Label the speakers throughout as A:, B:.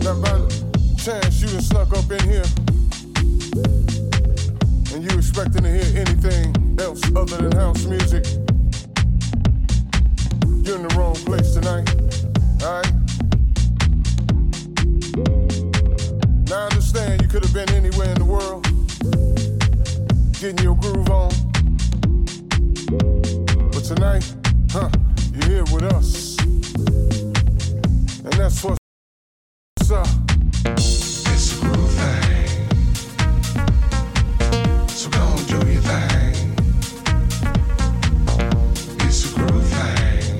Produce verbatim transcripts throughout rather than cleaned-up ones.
A: Now by the chance you done snuck up in here and you expecting to hear anything else other than house music, you're in the wrong place tonight, alright? Now I understand you could have been anywhere in the world, getting your groove on, but tonight, huh, you're here with us, and that's what's up.
B: It's a groove thing, so go and do your thing. It's a groove thing,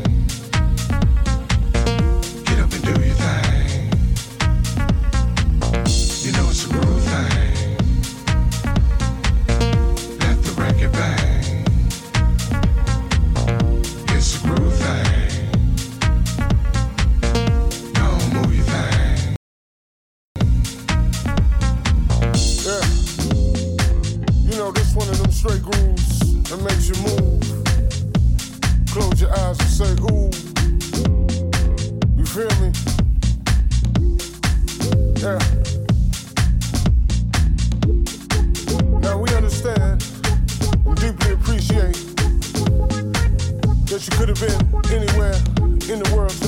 B: get up and do your thing. You know it's a groove thing, let the record bang. It's a groove thing, go move your thing.
A: Yeah, you know this one of them straight grooves that makes you move. Close your eyes and say ooh. You feel me? Yeah. Now we understand and deeply appreciate that you could have been anywhere in the world